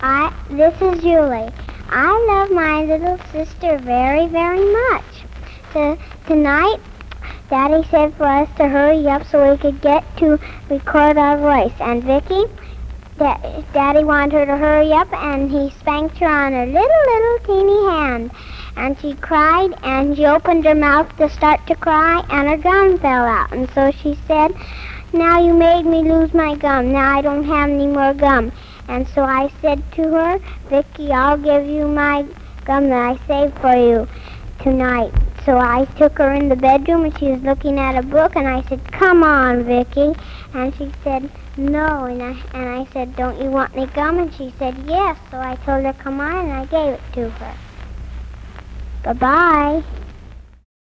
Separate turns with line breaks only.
This is Julie. I love my little sister very, very much. Tonight, Daddy said for us to hurry up so we could get to record our voice. And Vicky, Daddy wanted her to hurry up, and he spanked her on her little teeny hand. And she cried, and she opened her mouth to start to cry, and her gum fell out. And so she said, "Now you made me lose my gum. Now I don't have any more gum." And so I said to her, "Vicky, I'll give you my gum that I saved for you tonight." So I took her in the bedroom, and she was looking at a book, and I said, "Come on, Vicky." And she said, "No." And I said, "Don't you want any gum?" And she said, "Yes." So I told her, "Come on," and I gave it to her. Bye-bye.